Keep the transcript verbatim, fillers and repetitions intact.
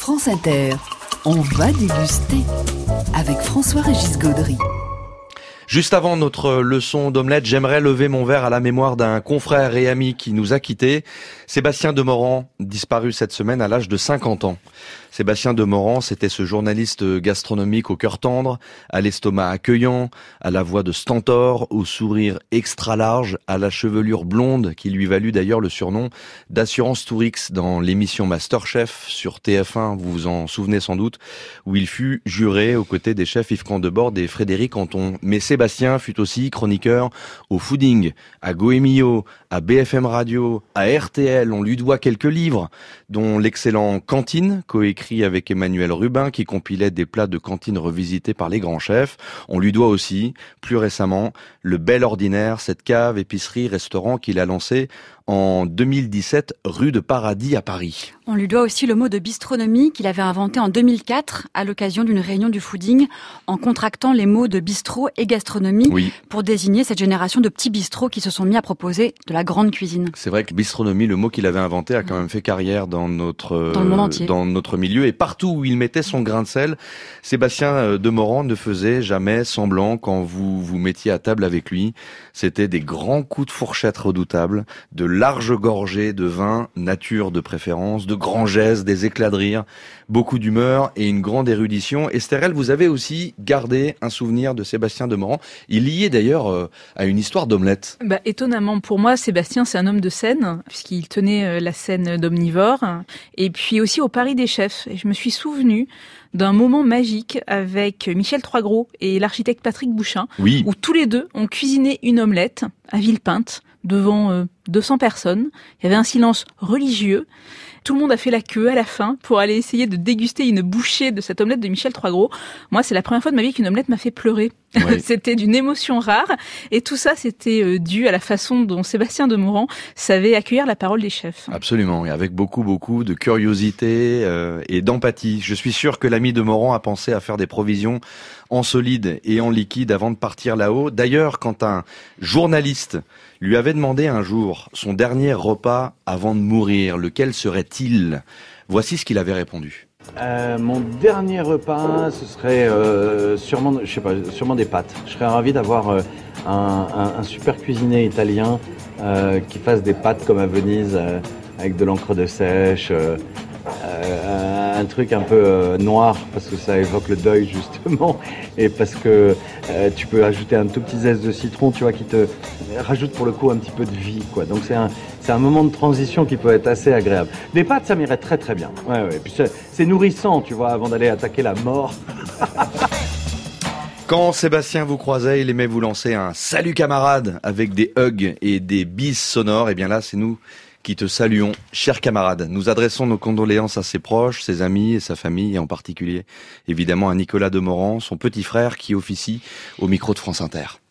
France Inter, on va déguster avec François-Régis Gaudry. Juste avant notre leçon d'omelette, j'aimerais lever mon verre à la mémoire d'un confrère et ami qui nous a quittés, Sébastien Demorand, disparu cette semaine à l'âge de cinquante ans. Sébastien Demorand, c'était ce journaliste gastronomique au cœur tendre, à l'estomac accueillant, à la voix de stentor, au sourire extra large, à la chevelure blonde qui lui valut d'ailleurs le surnom d'Assurance Tourix dans l'émission Masterchef sur T F un, vous vous en souvenez sans doute, où il fut juré aux côtés des chefs Yves Candebord et Frédéric Anton. Mais Sébastien fut aussi chroniqueur au Fooding, à Goemio, à B F M Radio, à R T L. On lui doit quelques livres, dont l'excellent Cantine, coécrit avec Emmanuel Rubin, qui compilait des plats de cantine revisités par les grands chefs. On lui doit aussi, plus récemment, Le Bel Ordinaire, cette cave, épicerie, restaurant qu'il a lancé en deux mille dix-sept, rue de Paradis à Paris. On lui doit aussi le mot de bistronomie qu'il avait inventé en deux mille quatre à l'occasion d'une réunion du Fooding en contractant les mots de bistrot et gastronomie oui. pour désigner cette génération de petits bistrots qui se sont mis à proposer de la grande cuisine. C'est vrai que bistronomie, le mot qu'il avait inventé, a quand même fait carrière dans notre, dans le monde entier. Dans notre milieu. Et partout où il mettait son grain de sel, Sébastien Demorand ne faisait jamais semblant quand vous vous mettiez à table avec lui. C'était des grands coups de fourchette redoutables, de larges gorgées de vin, nature de préférence, de grands gestes, des éclats de rire, beaucoup d'humeur et une grande érudition. Estherelle, vous avez aussi gardé un souvenir de Sébastien Demorand. Il lié d'ailleurs euh, à une histoire d'omelette. Bah, étonnamment pour moi, Sébastien, c'est un homme de scène, puisqu'il tenait euh, la scène d'Omnivore, et puis aussi au Paris des chefs. Et je me suis souvenu d'un moment magique avec Michel Troisgros et l'architecte Patrick Bouchain, oui. où tous les deux ont cuisiné une omelette à Villepinte devant euh, deux cents personnes. Il y avait un silence religieux. Tout le monde a fait la queue à la fin pour aller essayer de déguster une bouchée de cette omelette de Michel Troisgros. Moi, c'est la première fois de ma vie qu'une omelette m'a fait pleurer. Oui. C'était d'une émotion rare. Et tout ça, c'était dû à la façon dont Sébastien Demorand savait accueillir la parole des chefs. Absolument. Et avec beaucoup, beaucoup de curiosité euh, et d'empathie. Je suis sûr que l'ami Demorand a pensé à faire des provisions en solide et en liquide avant de partir là-haut. D'ailleurs, quand un journaliste lui avait demandé un jour son dernier repas avant de mourir, lequel serait-il ? Voici ce qu'il avait répondu. Euh, mon dernier repas, ce serait euh, sûrement, je sais pas, sûrement des pâtes. Je serais ravi d'avoir euh, un, un, un super cuisinier italien euh, qui fasse des pâtes comme à Venise, euh, avec de l'encre de sèche, euh, euh, un truc un peu euh, noir parce que ça évoque le deuil justement, et parce que euh, tu peux ajouter un tout petit zeste de citron, tu vois, qui te rajoute pour le coup un petit peu de vie, quoi. Donc c'est un C'est un moment de transition qui peut être assez agréable. Les pâtes, ça m'irait très très bien. Ouais, ouais. Puis c'est, c'est nourrissant, tu vois, avant d'aller attaquer la mort. Quand Sébastien vous croisait, il aimait vous lancer un « Salut camarade » avec des hugs et des bises sonores. Et bien là, c'est nous qui te saluons, cher camarade. Nous adressons nos condoléances à ses proches, ses amis et sa famille, et en particulier, évidemment, à Nicolas Demorand, son petit frère qui officie au micro de France Inter.